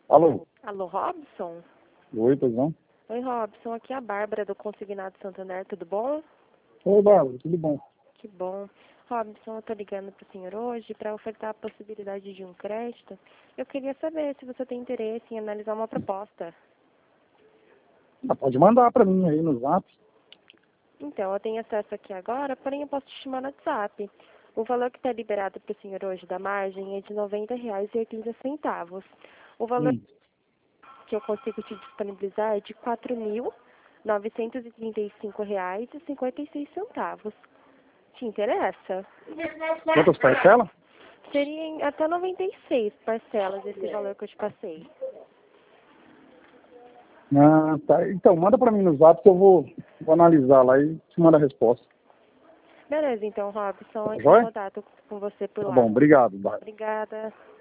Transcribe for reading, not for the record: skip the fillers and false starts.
Alô? Alô, Robson? Oi, pois não? Oi, Robson. Aqui é a Bárbara do Consignado Santander. Tudo bom? Oi, Bárbara, tudo bom? Que bom. Robson, eu tô ligando pro senhor hoje para ofertar a possibilidade de um crédito. Eu queria saber se você tem interesse em analisar uma proposta. Pode mandar pra mim aí no Zap. Então, eu tenho acesso aqui agora, porém eu posso te chamar no WhatsApp. O valor que está liberado para o senhor hoje da margem é de R$ 90,80. O valor Hum. que eu consigo te disponibilizar é de R$ 4.935,56. Te interessa? Quantas parcelas? Seria em até 96 parcelas esse valor que eu te passei. Ah, tá. Então, manda pra mim no Zap que eu vou analisar lá e te mando a resposta. Beleza, então, Robson, Tá entre em joia? contato com você por Tá lá. bom, obrigado, Bárbara. Obrigada.